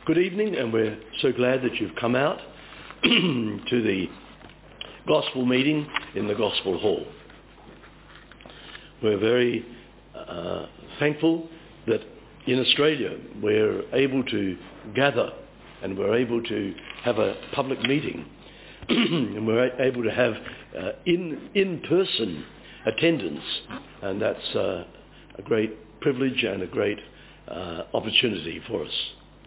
Good evening, and we're so glad that you've come out to the gospel meeting in the Gospel Hall. We're very thankful that in Australia we're able to gather and we're able to have a public meeting and we're able to have in-person attendance, and that's a great privilege and a great opportunity for us.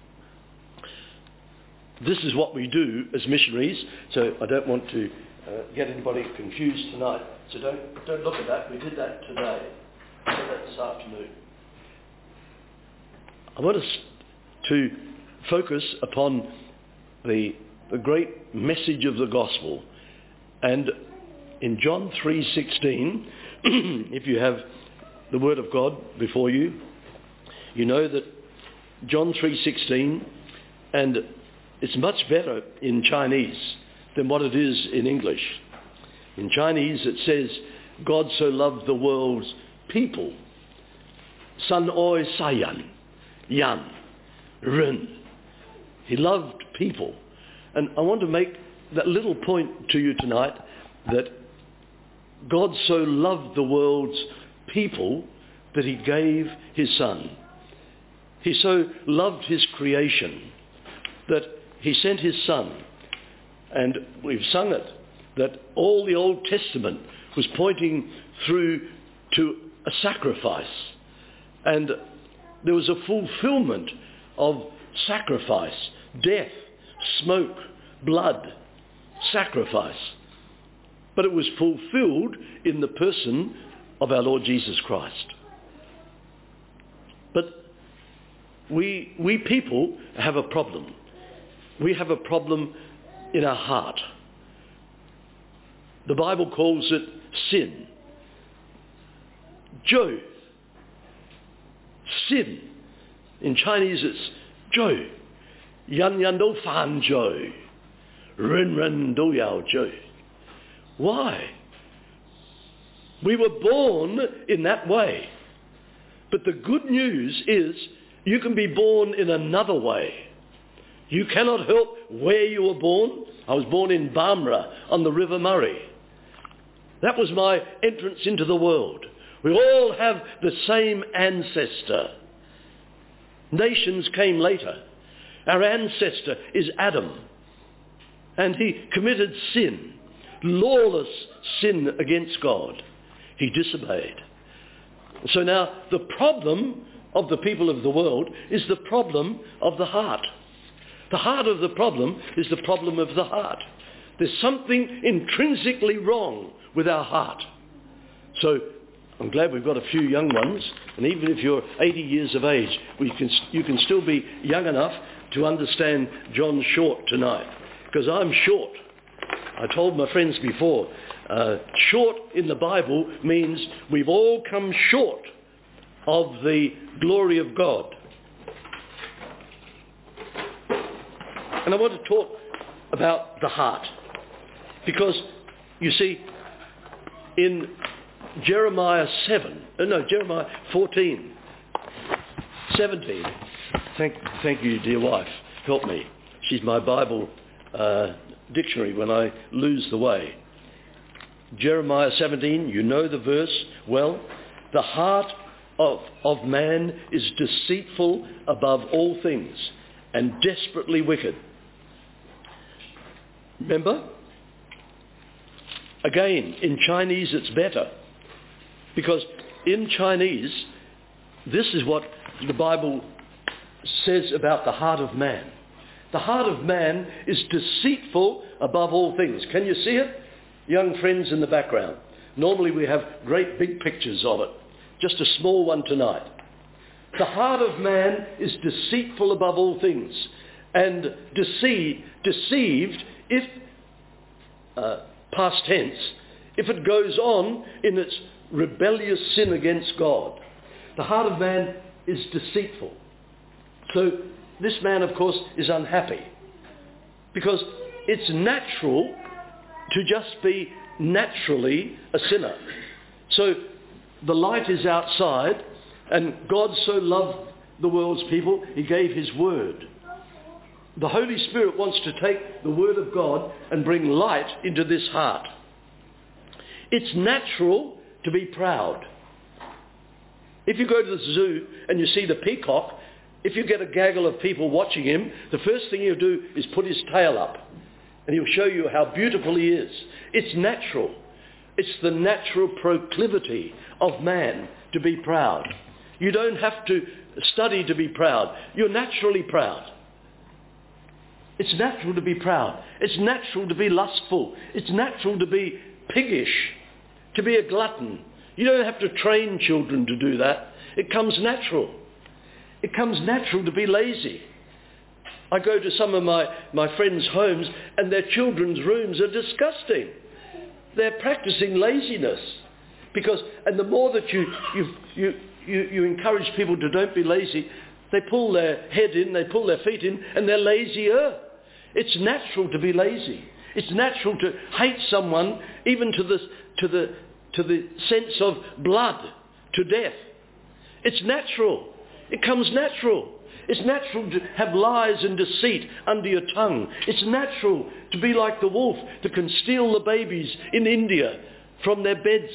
This is what we do as missionaries, so I don't want to get anybody confused tonight. So don't look at that. We did that today. We did that this afternoon. I want us to focus upon the great message of the gospel. And in John 3:16, if you have the Word of God before you, you know that John 3:16, and it's much better in Chinese than what it is in English. In Chinese it says, God so loved the world's people. San oi sayan, yan, ren. He loved people. And I want to make that little point to you tonight, that God so loved the world's people that he gave his Son. He so loved his creation that he sent his Son. And we've sung it, that all the Old Testament was pointing through to a sacrifice. And there was a fulfillment of sacrifice, death, smoke, blood, sacrifice. But it was fulfilled in the person of our Lord Jesus Christ. But we people have a problem. We have a problem in our heart. The Bible calls it sin. Zhou. Sin. In Chinese it's zhou. Yan yan dou fan zhou. Ren ren dou yao zhou. Why? We were born in that way. But the good news is you can be born in another way. You cannot help where you were born. I was born in Barmera on the River Murray. That was my entrance into the world. We all have the same ancestor. Nations came later. Our ancestor is Adam. And he committed sin, lawless sin against God. He disobeyed. So now the problem of the people of the world is the problem of the heart. The heart of the problem is the problem of the heart. There's something intrinsically wrong with our heart. So I'm glad we've got a few young ones, and even if you're 80 years of age, you can still be young enough to understand John Short tonight, because I'm short. I told my friends before, short in the Bible means we've all come short of the glory of God. And I want to talk about the heart. Because, you see, in Jeremiah 14, 17, thank you, dear wife, help me. She's my Bible dictionary when I lose the way. Jeremiah 17, you know the verse well. The heart of man is deceitful above all things and desperately wicked. Remember? Again, in Chinese it's better. Because in Chinese, this is what the Bible says about the heart of man. The heart of man is deceitful above all things. Can you see it? Young friends in the background. Normally we have great big pictures of it. Just a small one tonight. The heart of man is deceitful above all things and deceived, if past tense, if it goes on in its rebellious sin against God. The heart of man is deceitful. So this man, of course, is unhappy because it's natural to just be naturally a sinner. So the light is outside, and God so loved the world's people, he gave his word. the Holy Spirit wants to take the Word of God and bring light into this heart. It's natural to be proud. If you go to the zoo and you see the peacock, if you get a gaggle of people watching him, the first thing he'll do is put his tail up and he'll show you how beautiful he is. It's natural. It's the natural proclivity of man to be proud. You don't have to study to be proud. You're naturally proud. It's natural to be proud. It's natural to be lustful. It's natural to be piggish, to be a glutton. You don't have to train children to do that. It comes natural. It comes natural to be lazy. I go to some of my friends' homes and their children's rooms are disgusting. They're practicing laziness. And the more that you encourage people to don't be lazy, they pull their head in, they pull their feet in, and they're lazier. It's natural to be lazy. It's natural to hate someone, even to the sense of blood, to death. It's natural. It comes natural. It's natural to have lies and deceit under your tongue. It's natural to be like the wolf that can steal the babies in India from their beds.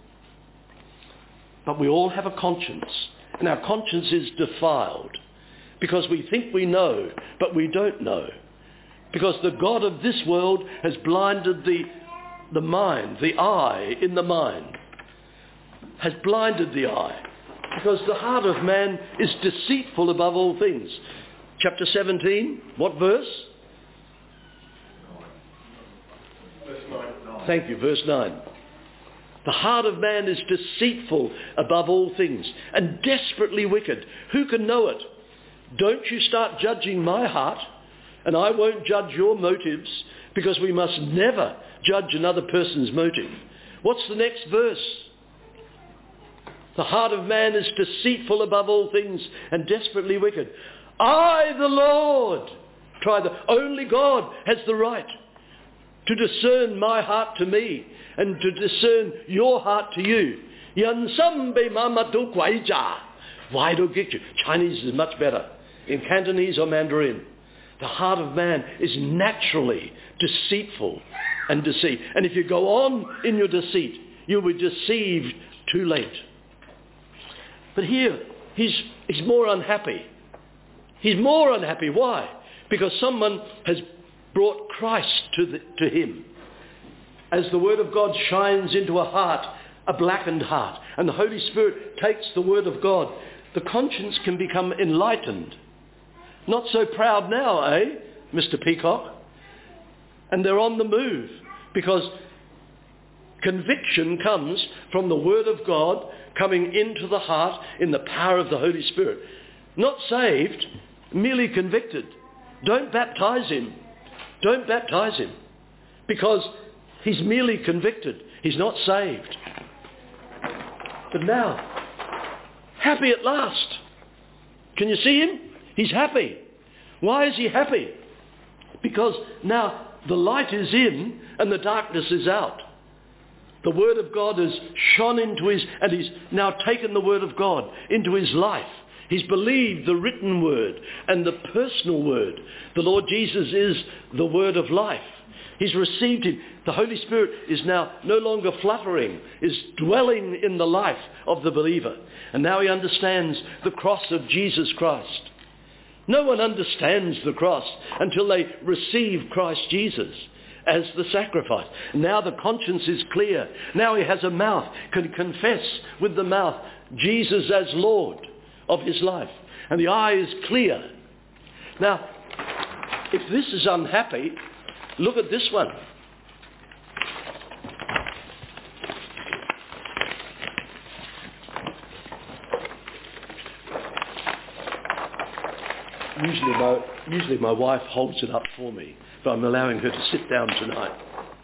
But we all have a conscience, and our conscience is defiled because we think we know, but we don't know. Because the God of this world has blinded the mind, the eye in the mind, has blinded the eye. Because the heart of man is deceitful above all things. Chapter 17, what verse? Verse 9. Thank you, verse 9. The heart of man is deceitful above all things and desperately wicked. Who can know it? Don't you start judging my heart, and I won't judge your motives, because we must never judge another person's motive. What's the next verse? The heart of man is deceitful above all things and desperately wicked. I, the Lord, only God has the right to discern my heart to me and to discern your heart to you. Chinese is much better. In Cantonese or Mandarin. The heart of man is naturally deceitful and deceived. And if you go on in your deceit, you'll be deceived too late. But here, he's more unhappy. He's more unhappy. Why? Because someone has brought Christ to him. As the Word of God shines into a heart, a blackened heart, and the Holy Spirit takes the Word of God, the conscience can become enlightened. Not so proud now, Mr. Peacock? And they're on the move, because conviction comes from the Word of God coming into the heart in the power of the Holy Spirit. Not saved, merely convicted. Don't baptize him. Don't baptize him. Because he's merely convicted. He's not saved. But now, happy at last. Can you see him? He's happy. Why is he happy? Because now the light is in and the darkness is out. The Word of God has shone into and he's now taken the Word of God into his life. He's believed the written Word and the personal Word. The Lord Jesus is the Word of life. He's received him. The Holy Spirit is now no longer fluttering, is dwelling in the life of the believer. And now he understands the cross of Jesus Christ. No one understands the cross until they receive Christ Jesus as the sacrifice. Now the conscience is clear. Now he has a mouth, can confess with the mouth Jesus as Lord of his life. And the eye is clear. Now, if this is unhappy, look at this one. Usually my wife holds it up for me, but I'm allowing her to sit down tonight.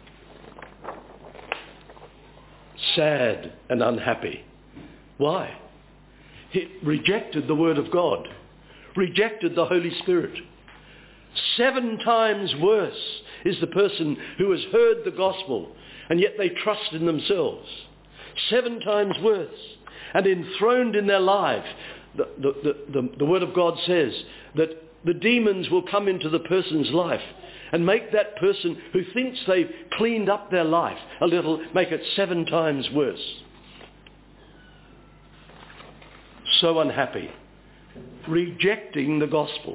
Sad and unhappy. Why? He rejected the Word of God, rejected the Holy Spirit. 7 times worse is the person who has heard the gospel and yet they trust in themselves. 7 times worse. And enthroned in their life, the Word of God says that the demons will come into the person's life and make that person who thinks they've cleaned up their life a little, make it 7 times worse. So unhappy, rejecting the gospel.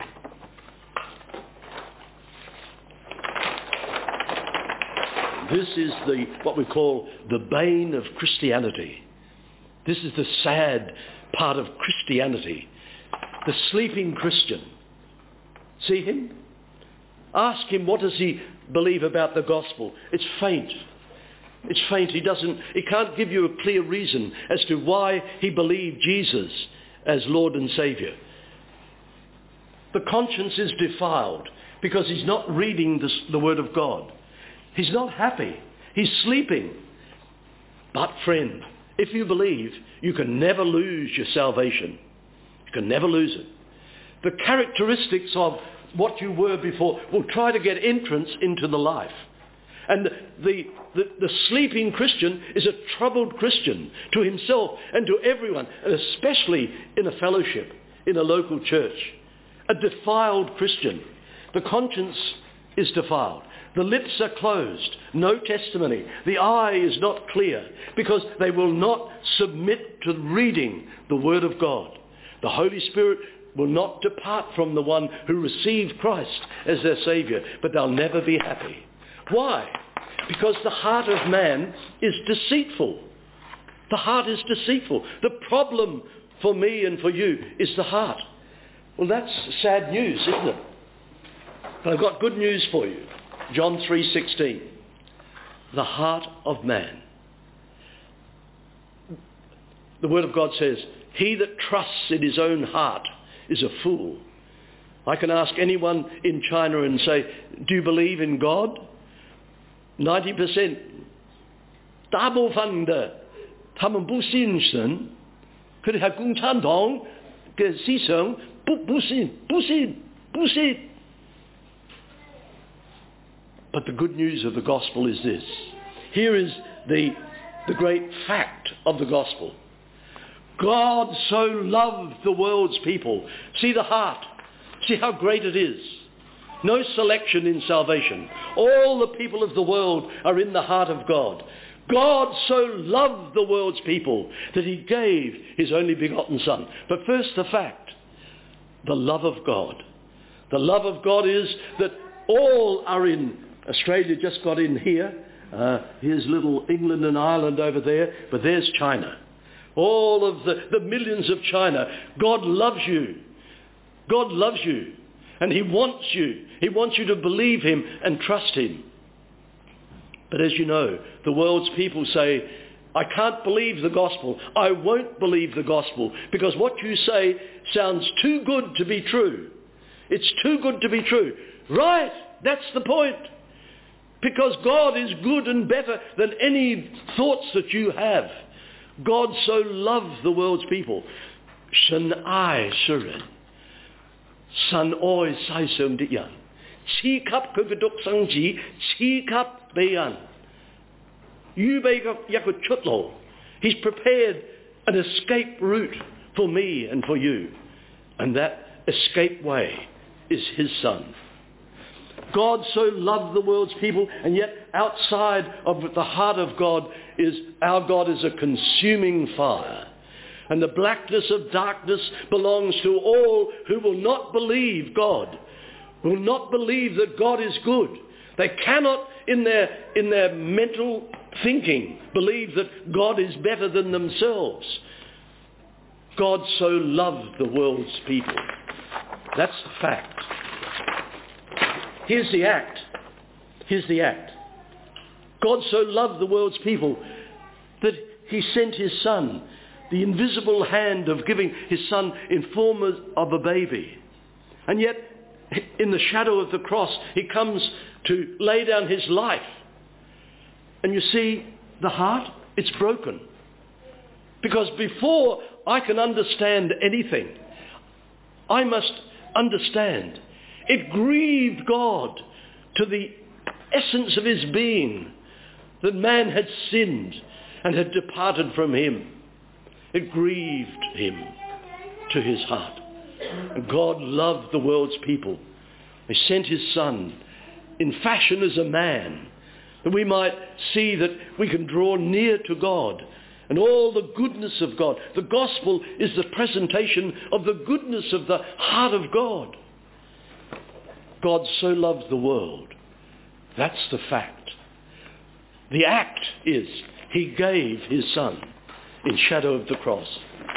This is what we call the bane of Christianity. This is the sad part of Christianity. The sleeping Christian. See him? Ask him, what does he believe about the gospel? It's faint. It's faint. He can't give you a clear reason as to why he believed Jesus as Lord and Saviour. The conscience is defiled because he's not reading the Word of God. He's not happy. He's sleeping. But friend, if you believe, you can never lose your salvation. You can never lose it. The characteristics of what you were before will try to get entrance into the life. And the sleeping Christian is a troubled Christian to himself and to everyone, and especially in a fellowship, in a local church. A defiled Christian. The conscience is defiled. The lips are closed. No testimony. The eye is not clear because they will not submit to reading the Word of God. The Holy Spirit will not depart from the one who received Christ as their Saviour, but they'll never be happy. Why? Because the heart of man is deceitful. The heart is deceitful. The problem for me and for you is the heart. Well, that's sad news, isn't it? But I've got good news for you. John 3:16. The heart of man. The Word of God says, he that trusts in his own heart is a fool. I can ask anyone in China and say, do you believe in God? 90%. 大部分的他们不信神，可是共产党的思想不信。But the good news of the gospel is this. Here is the great fact of the gospel. God so loved the world's people. See the heart. See how great it is. No selection in salvation. All the people of the world are in the heart of God. God so loved the world's people that he gave his only begotten Son. But first the fact. The love of God. The love of God is that all are in. Australia just got in here. Here's little England and Ireland over there. But there's China. All of the millions of China. God loves you. God loves you. And he wants you. He wants you to believe him and trust him. But as you know, the world's people say, I can't believe the gospel. I won't believe the gospel because what you say sounds too good to be true. It's too good to be true. Right, that's the point. Because God is good and better than any thoughts that you have. God so loved the world's people. 神愛世人，神愛世上的人，賜給佢嘅獨生子，賜給別人，預備一個出路。He's prepared an escape route for me and for you. And that escape way is his Son. God so loved the world's people, and yet outside of the heart of God is our God is a consuming fire. And the blackness of darkness belongs to all who will not believe God, will not believe that God is good. They cannot, in their mental thinking, believe that God is better than themselves. God so loved the world's people. That's the fact. Here's the act. Here's the act. God so loved the world's people that he sent his Son, the invisible hand of giving his Son in form of a baby. And yet, in the shadow of the cross, he comes to lay down his life. And you see, the heart, it's broken. Because before I can understand anything, I must understand. It grieved God to the essence of his being that man had sinned and had departed from him. It grieved him to his heart. God loved the world's people. He sent his Son in fashion as a man, that we might see that we can draw near to God and all the goodness of God. The gospel is the presentation of the goodness of the heart of God. God so loved the world. That's the fact. The act is he gave his Son in shadow of the cross.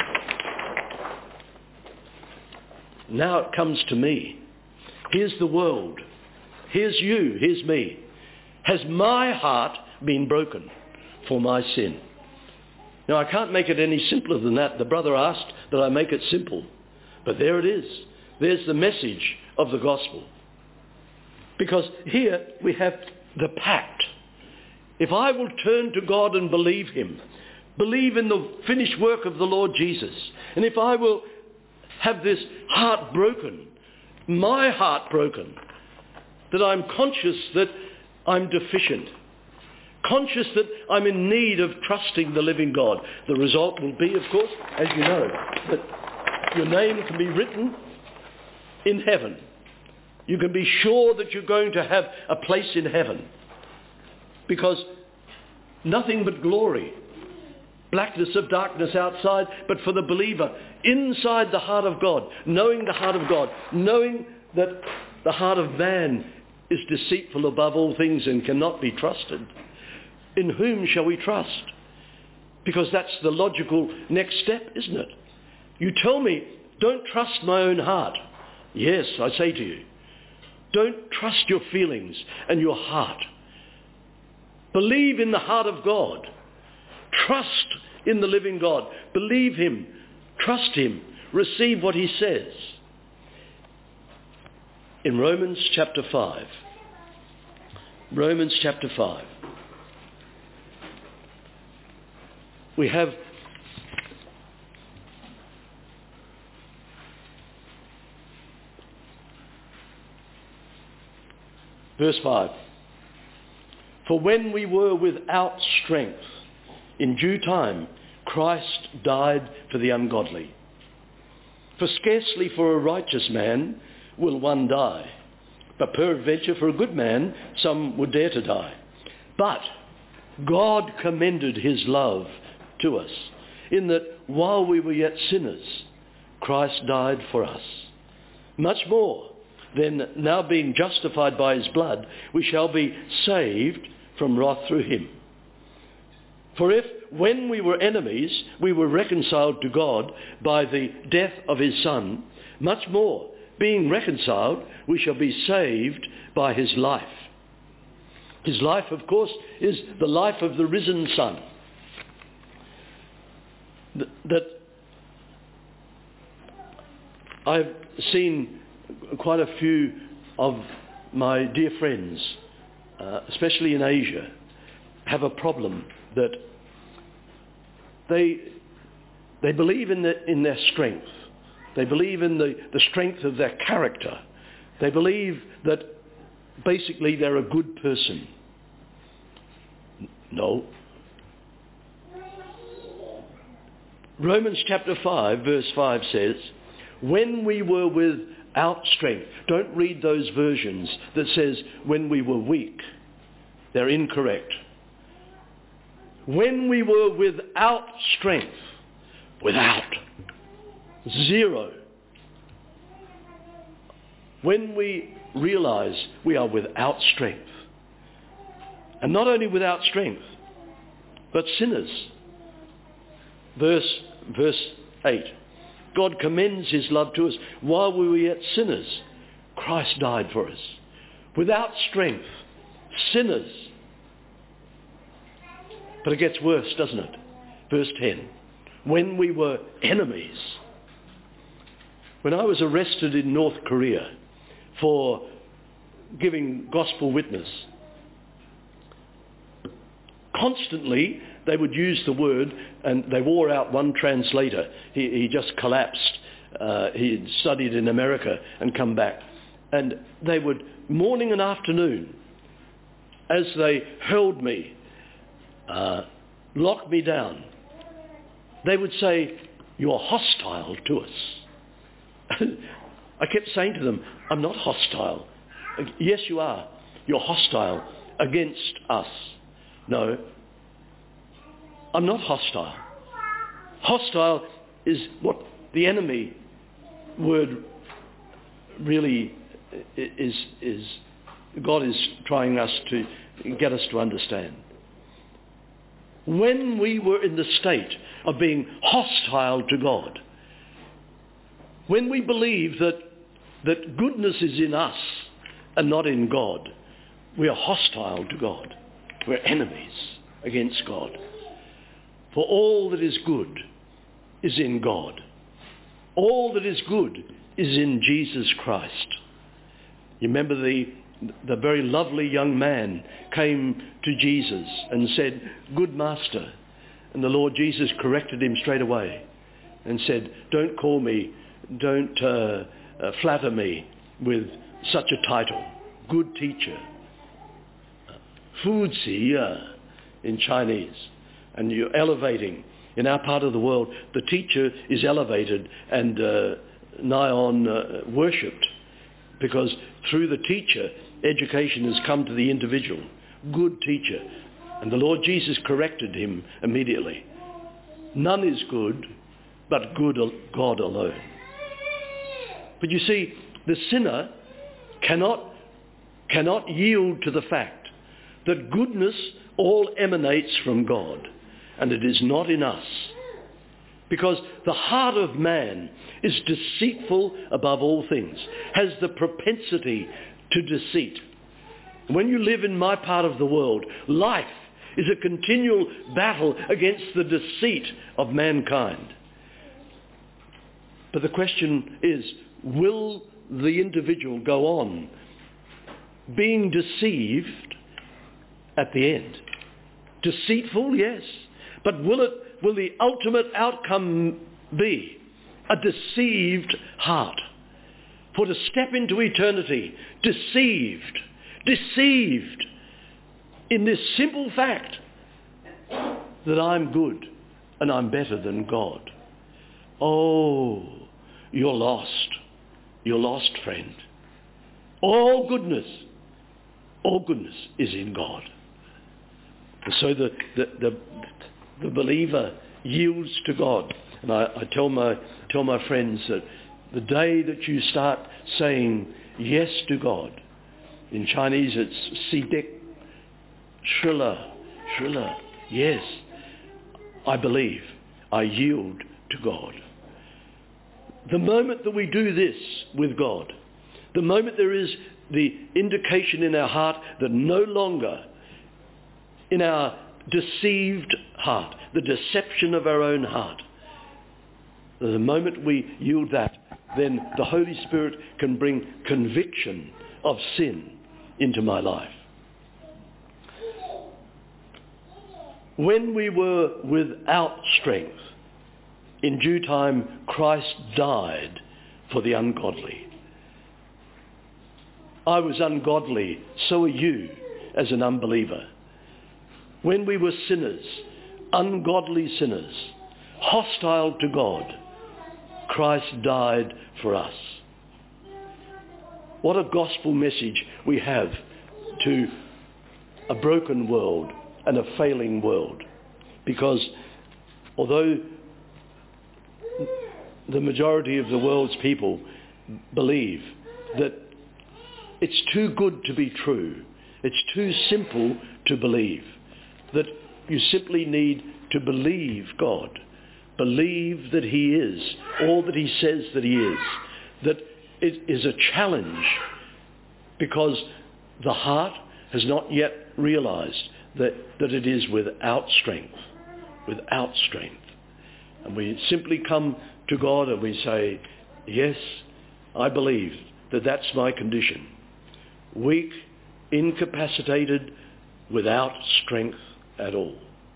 Now it comes to me. Here's the world. Here's you. Here's me. Has my heart been broken for my sin? Now I can't make it any simpler than that. The brother asked that I make it simple. But there it is. There's the message of the gospel. Because here we have the pact. If I will turn to God and believe him, believe in the finished work of the Lord Jesus, and if I will have this heart broken, my heart broken, that I'm conscious that I'm deficient, conscious that I'm in need of trusting the living God, the result will be, of course, as you know, that your name can be written in heaven. You can be sure that you're going to have a place in heaven, because nothing but glory, blackness of darkness outside, but for the believer inside the heart of God, knowing the heart of God, knowing that the heart of man is deceitful above all things and cannot be trusted. In whom shall we trust? Because that's the logical next step, isn't it? You tell me, don't trust my own heart. Yes, I say to you, don't trust your feelings and your heart. Believe in the heart of God. Trust in the living God. Believe him. Trust him. Receive what he says. In Romans chapter 5. Romans chapter 5. We have verse 5. For when we were without strength, in due time, Christ died for the ungodly. For scarcely for a righteous man will one die, but peradventure for a good man some would dare to die. But God commended his love to us, in that while we were yet sinners, Christ died for us. Much more, then, now being justified by his blood, we shall be saved from wrath through him. For if, when we were enemies, we were reconciled to God by the death of his Son, much more, being reconciled, we shall be saved by his life. His life, of course, is the life of the risen Son. That I've seen quite a few of my dear friends, especially in Asia, have a problem that they believe in their strength. They believe in the strength of their character. They believe that basically they're a good person. No. Romans chapter 5 verse 5 says, when we were without strength. Don't read those versions that says when we were weak. They're incorrect. When we were without strength. Without. Zero. When we realize we are without strength. And not only without strength, but sinners. Verse 8. God commends his love to us. While we were yet sinners, Christ died for us. Without strength, sinners. But it gets worse, doesn't it? Verse 10. When we were enemies. When I was arrested in North Korea for giving gospel witness, constantly they would use the word, and they wore out one translator. He just collapsed. He had studied in America and come back. And they would, morning and afternoon, as they held me, locked me down, they would say, "You're hostile to us. I kept saying to them, I'm not hostile. Yes, you are. You're hostile against us. No, I'm not hostile. Hostile is what the enemy word really is God is trying us to get us to understand. When we were in the state of being hostile to God, when we believe that goodness is in us and not in God, we are hostile to God. We're enemies against God. For all that is good is in God. All that is good is in Jesus Christ. You remember the very lovely young man came to Jesus and said, "Good master." And the Lord Jesus corrected him straight away and said, don't flatter me with such a title, good teacher. Fu Zi in Chinese. And you're elevating. In our part of the world, the teacher is elevated and nigh on worshipped, because through the teacher, education has come to the individual. Good teacher. And the Lord Jesus corrected him immediately. None is good, but good God alone. But you see, the sinner cannot yield to the fact that goodness all emanates from God, and it is not in us. Because the heart of man is deceitful above all things, has the propensity to deceit. When you live in my part of the world, life is a continual battle against the deceit of mankind. But the question is, will the individual go on being deceived at the end? Deceitful, yes. But will the ultimate outcome be a deceived heart? For to step into eternity deceived in this simple fact that I'm good and I'm better than God. Oh, you're lost. You're lost, friend. All goodness is in God. And so the believer yields to God. And I tell my friends that the day that you start saying yes to God, in Chinese it's Sidek, Shrilla, yes, I believe, I yield to God. The moment that we do this with God, the moment there is the indication in our heart that no longer in our deceived heart, the deception of our own heart, the moment we yield that, then the Holy Spirit can bring conviction of sin into my life. When we were without strength, in due time Christ died for the ungodly. I was ungodly, so are you as an unbeliever. When we were sinners, ungodly sinners, hostile to God, Christ died for us. What a gospel message we have to a broken world and a failing world. Because although the majority of the world's people believe that it's too good to be true, it's too simple to believe, that you simply need to believe God, believe that he is all that he says that he is, that it is a challenge because the heart has not yet realized that it is without strength. And we simply come to God and we say, yes, I believe that that's my condition. Weak, incapacitated, without strength at all.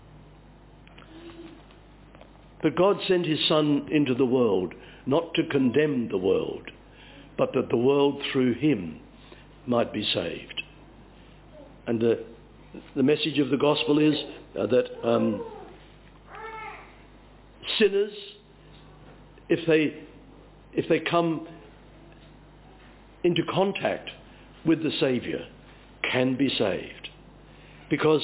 But God sent his Son into the world not to condemn the world, but that the world through him might be saved. And the message of the gospel is that sinners, if if they come into contact with the Saviour, can be saved. Because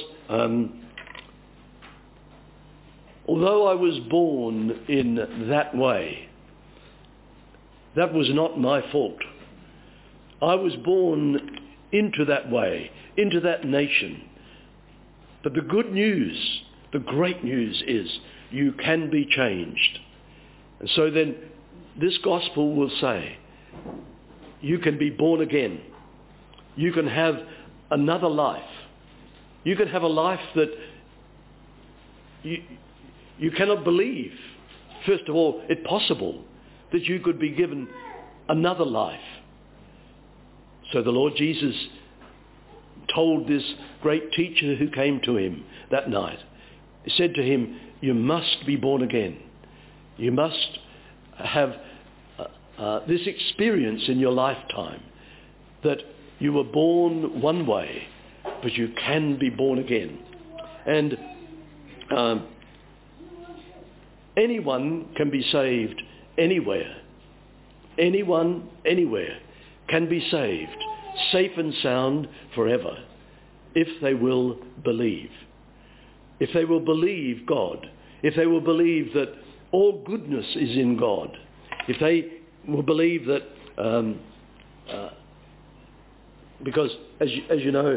although I was born in that way, that was not my fault. I was born into that way, into that nation. But the good news, the great news is you can be changed. And so then this gospel will say, you can be born again. You can have another life. You can have a life that you cannot believe. First of all, it's possible that you could be given another life. So the Lord Jesus told this great teacher who came to him that night, he said to him, you must be born again. You must have this experience in your lifetime that you were born one way, but you can be born again. And anyone can be saved anywhere. Anyone, anywhere can be saved, safe and sound forever, if they will believe. If they will believe God, if they will believe that all goodness is in God, if they will believe that, because as you know,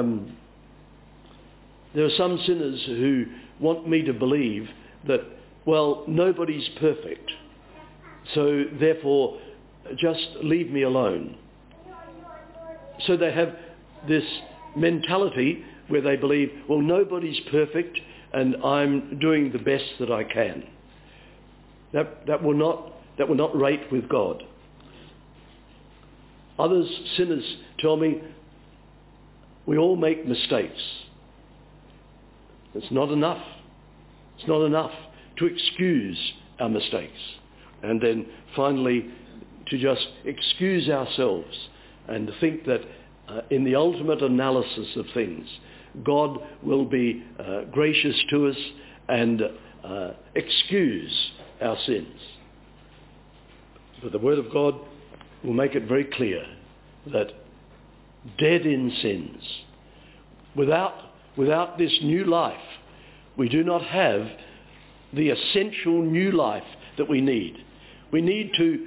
there are some sinners who want me to believe that, well, nobody's perfect, so therefore just leave me alone. So they have this mentality where they believe, well, nobody's perfect and I'm doing the best that I can. That will not rate with God. Others, sinners, tell me, we all make mistakes. It's not enough. It's not enough to excuse our mistakes. And then finally, to just excuse ourselves and think that in the ultimate analysis of things, God will be gracious to us and excuse our sins. But the Word of God will make it very clear that dead in sins, without this new life, we do not have the essential new life that we need. We need to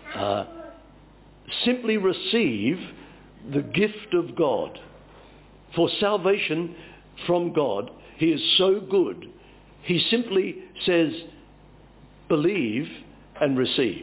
simply receive the gift of God. For salvation from God, he is so good, he simply says, believe and receive.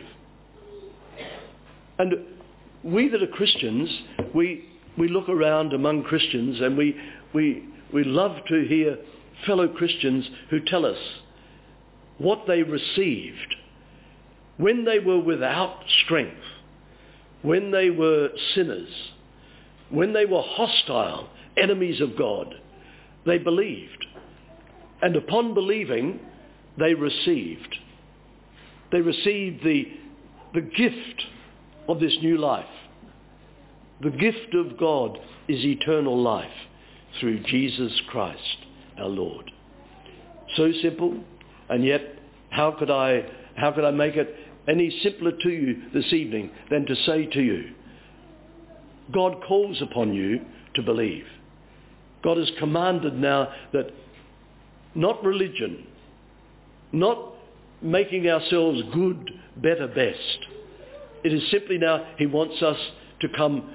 And we that are Christians, we look around among Christians and we love to hear fellow Christians who tell us what they received when they were without strength, when they were sinners, when they were hostile, enemies of God. They believed. And upon believing, they received. They received the gift of this new life. The gift of God is eternal life through Jesus Christ our Lord. So simple, and yet how could I make it any simpler to you this evening than to say to you, God calls upon you to believe. God has commanded now that not religion, not making ourselves good, better, best. It is simply now he wants us to come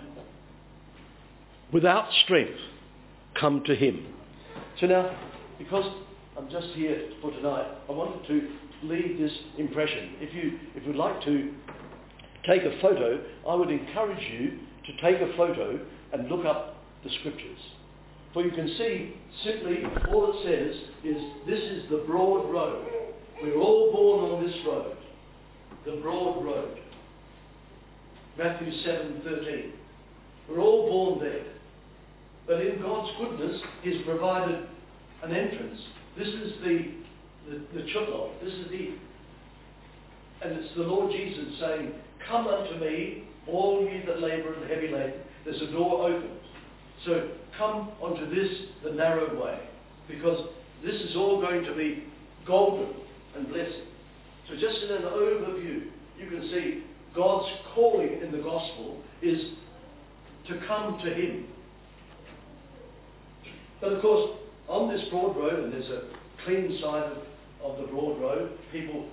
without strength, come to him. So now, because I'm just here for tonight, I wanted to leave this impression. If you would like to take a photo, I would encourage you to take a photo and look up the scriptures. For you can see simply all it says is this is the broad road. We're all born on this road. The broad road. Matthew 7:13. We're all born there. But in God's goodness, he's provided an entrance. This is the chutlo. This is and it's the Lord Jesus saying, come unto me, all ye that labour and heavy laden. There's a door open. So come onto this, the narrow way, because this is all going to be golden and blessed. So just in an overview, you can see God's calling in the gospel is to come to him. But of course, on this broad road, and there's a clean side of the broad road, people,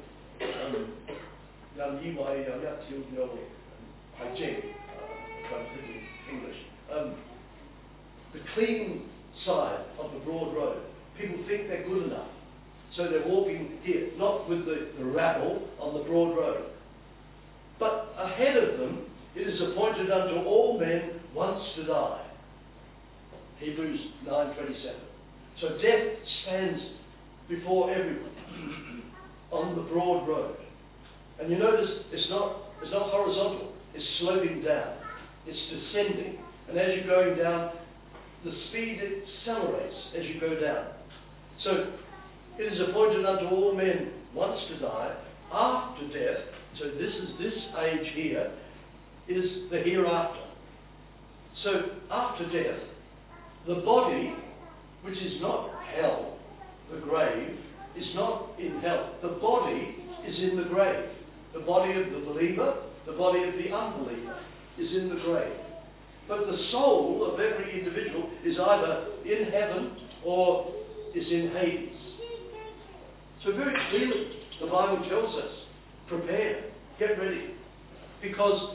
English, the clean side of the broad road, people think they're good enough. So they're walking here, not with the rabble on the broad road. But ahead of them, it is appointed unto all men once to die. Hebrews 9:27. So death stands before everyone on the broad road. And you notice it's not horizontal, it's sloping down. It's descending. And as you're going down, the speed accelerates as you go down. So it is appointed unto all men once to die, after death. So this age here is the hereafter. So after death, the body, which is not hell, the grave, is not in hell. The body is in the grave. The body of the believer, the body of the unbeliever is in the grave. But the soul of every individual is either in heaven or is in Hades. So very clearly, the Bible tells us, prepare, get ready. Because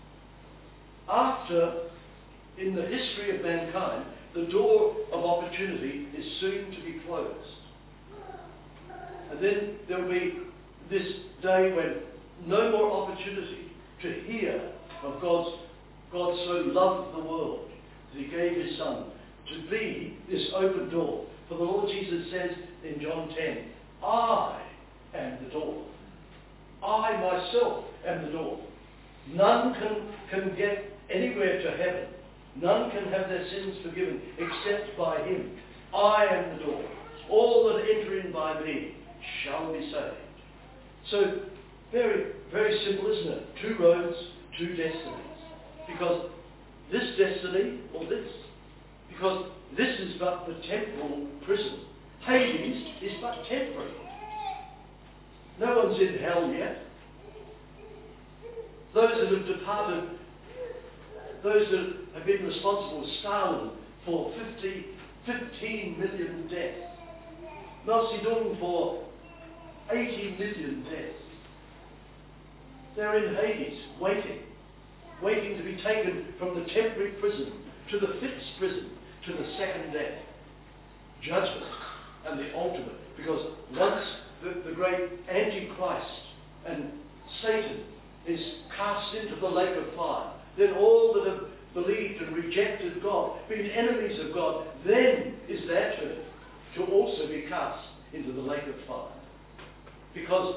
after, in the history of mankind, the door of opportunity is soon to be closed. And then there will be this day when no more opportunity to hear of God so loved the world that he gave his Son to be this open door. For the Lord Jesus says in John 10, I am the door. I myself am the door. None can get anywhere to heaven. None can have their sins forgiven except by him. I am the door. All that enter in by me shall be saved. So, very, very simple, isn't it? Two roads, two destinies. Because this destiny, or this, because this is but the temporal prison. Hades is but temporary. No one's in hell yet. Those that have departed, those that have been responsible, Stalin, for 15 million deaths. Mao Zedong for 80 million deaths. They're in Hades, waiting to be taken from the temporary prison to the fixed prison, to the second death. Judgment and the ultimate. Because once the great Antichrist and Satan is cast into the lake of fire, then all that have believed and rejected God, been enemies of God, then is their turn to also be cast into the lake of fire. Because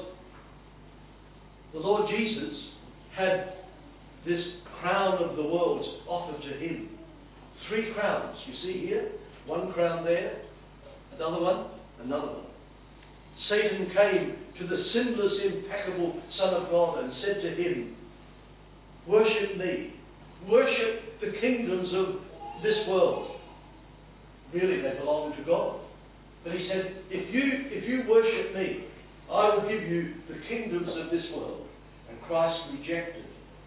the Lord Jesus had this crown of the world offered to him. 3 crowns, you see here. 1 crown there, another one, another one. Satan came to the sinless, impeccable Son of God and said to him, worship me. Worship the kingdoms of this world. Really, they belong to God. But he said, if you worship me, I will give you the kingdoms of this world. And Christ rejected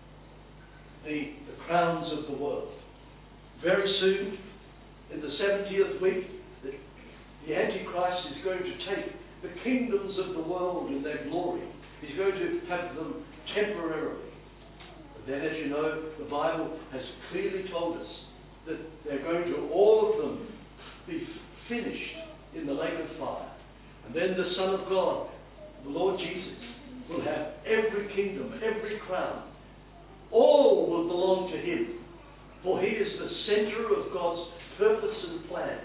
the crowns of the world. Very soon, in the 70th week, the Antichrist is going to take the kingdoms of the world in their glory. He's going to have them temporarily. But then, as you know, the Bible has clearly told us that they're going to, all of them, be finished in the lake of fire. And then the Son of God, the Lord Jesus, will have every kingdom, every crown. All will belong to him. For he is the center of God's purpose and plan.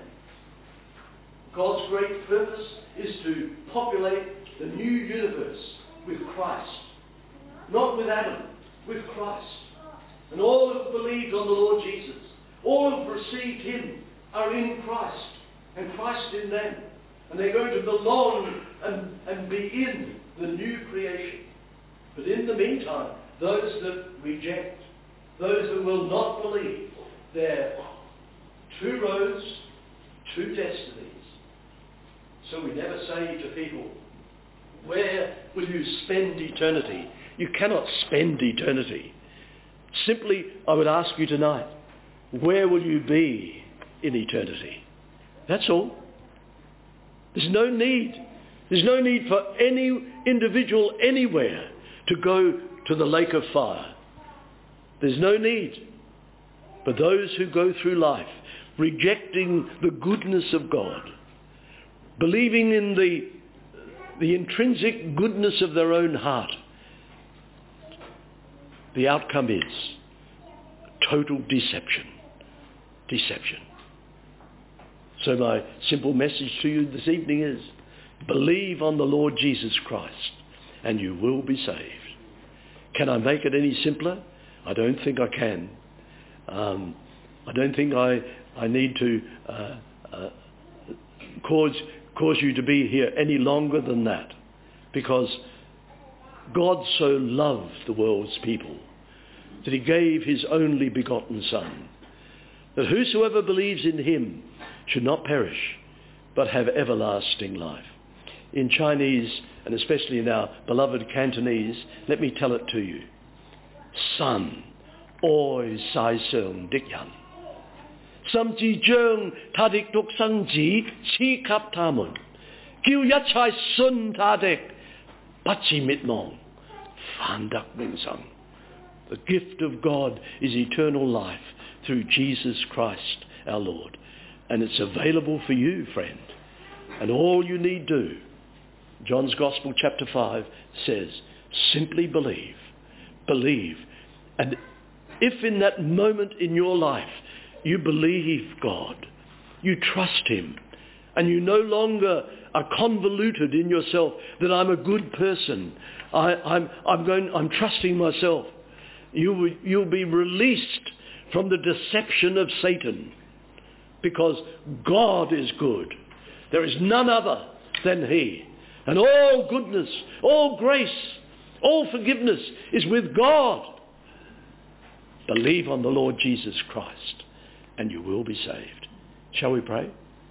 God's great purpose is to populate the new universe with Christ. Not with Adam, with Christ. And all who have believed on the Lord Jesus, all who have received him, are in Christ, and Christ in them. And they're going to belong and be in the new creation. But in the meantime, those that reject, those that will not believe, there are 2 roads, 2 destinies. So we never say to people, where will you spend eternity? you cannot spend eternity. Simply, I would ask you tonight, where will you be in eternity? That's all. There's no need. There's no need for any individual anywhere to go to the lake of fire. There's no need. But those who go through life rejecting the goodness of God, believing in the intrinsic goodness of their own heart, the outcome is total deception. Deception. So my simple message to you this evening is, believe on the Lord Jesus Christ and you will be saved. Can I make it any simpler? I don't think I can. I don't think I need to cause you to be here any longer than that, because God so loved the world's people that he gave his only begotten Son, that whosoever believes in him should not perish but have everlasting life. In Chinese, and especially in our beloved Cantonese, let me tell it to you. San oi sai seung dik yan. Sam ji jung tadik tuk sang ji chi kap tamun. Kiu yat chai sun tadik bachi mitmong. Fan dak ming sang. The gift of God is eternal life through Jesus Christ our Lord. And it's available for you, friend. And all you need do, John's Gospel chapter 5 says, simply believe. Believe. And if in that moment in your life you believe God, you trust him, and you no longer are convoluted in yourself that I'm a good person, I'm trusting myself, you'll be released from the deception of Satan, because God is good. There is none other than he. And all goodness, all grace, all forgiveness is with God. Believe on the Lord Jesus Christ and you will be saved. Shall we pray?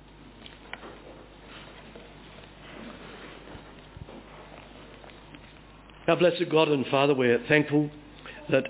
Our blessed God and Father, we're thankful that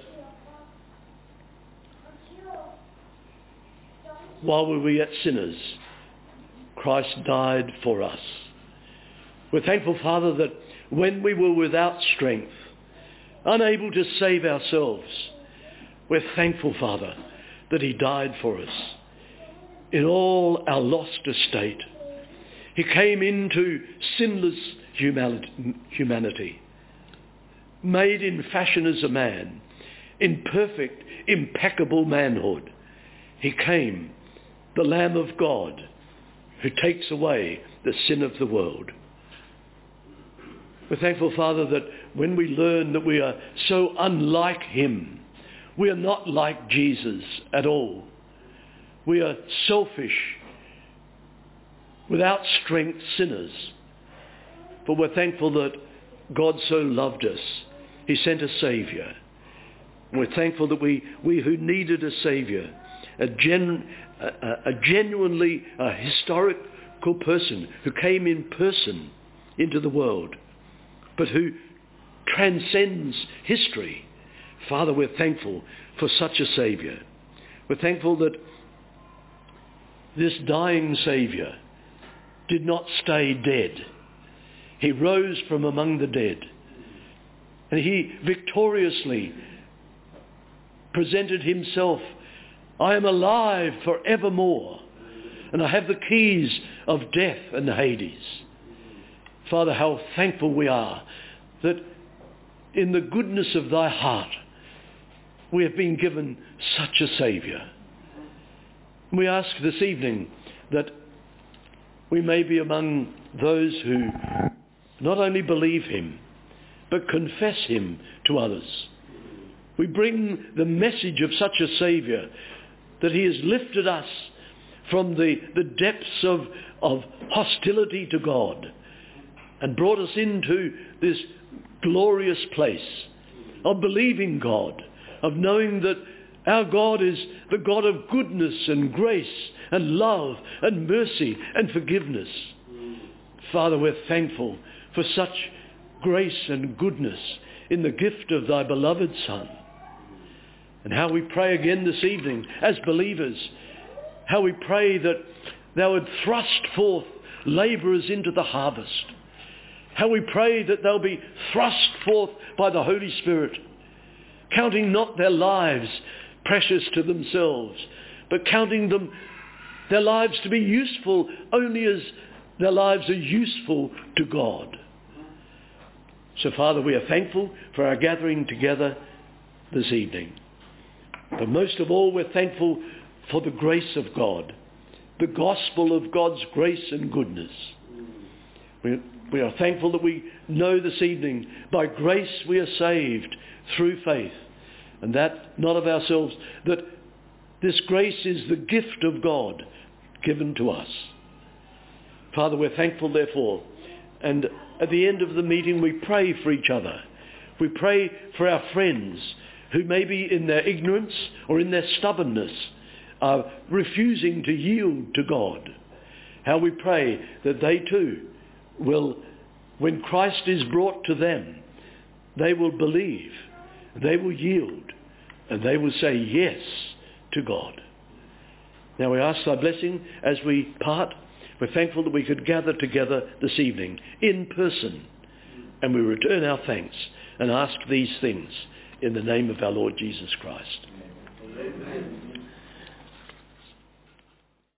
while we were yet sinners, Christ died for us. We're thankful, Father, that when we were without strength, unable to save ourselves, we're thankful, Father, that he died for us in all our lost estate. He came into sinless humanity, made in fashion as a man, in perfect, impeccable manhood. He came, the Lamb of God, who takes away the sin of the world. We're thankful, Father, that when we learn that we are so unlike him, we are not like Jesus at all. We are selfish, without strength sinners. But we're thankful that God so loved us, he sent a Saviour. And we're thankful that we who needed a Saviour, a genuinely historical person who came in person into the world, but who transcends history. Father, we're thankful for such a Saviour. We're thankful that this dying Saviour did not stay dead. He rose from among the dead. And he victoriously presented himself. I am alive forevermore, and I have the keys of death and Hades. Father, how thankful we are that in the goodness of thy heart, we have been given such a Saviour. We ask this evening that we may be among those who not only believe him, but confess him to others. We bring the message of such a Saviour, that he has lifted us from the depths of hostility to God and brought us into this glorious place of believing God, of knowing that our God is the God of goodness and grace and love and mercy and forgiveness. Father, we're thankful for such grace and goodness in the gift of thy beloved Son. And how we pray again this evening as believers, how we pray that thou would thrust forth labourers into the harvest. How we pray that they'll be thrust forth by the Holy Spirit, counting not their lives precious to themselves, but counting their lives to be useful only as their lives are useful to God. So, Father, we are thankful for our gathering together this evening. But most of all, we're thankful for the grace of God, the gospel of God's grace and goodness. We are thankful that we know this evening, by grace we are saved through faith, and that not of ourselves, that this grace is the gift of God given to us. Father, we're thankful therefore, and at the end of the meeting we pray for each other. We pray for our friends who maybe in their ignorance or in their stubbornness are refusing to yield to God. How we pray that they too will, when Christ is brought to them, they will believe, they will yield, and they will say yes to God. Now we ask thy blessing as we part. We're thankful that we could gather together this evening in person, and we return our thanks and ask these things in the name of our Lord Jesus Christ. Amen.